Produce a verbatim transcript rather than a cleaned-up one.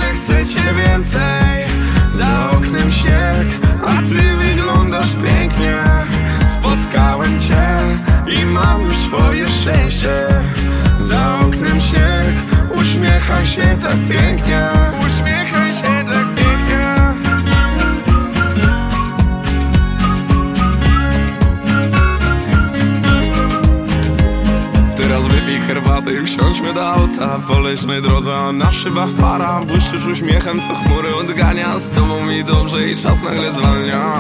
chcę cię więcej. Za oknem śnieg, a ty wyglądasz pięknie. Spotkałem cię i mam już swoje szczęście. Za oknem śnieg, uśmiechaj się tak pięknie. Uśmiechaj się tak pięknie. Teraz wypij herbatę i wsiądźmy do auta. Po leśnej drodze, a na szybach para. Błyszczysz uśmiechem, co chmury odgania. Z tobą mi dobrze i czas nagle zwalnia.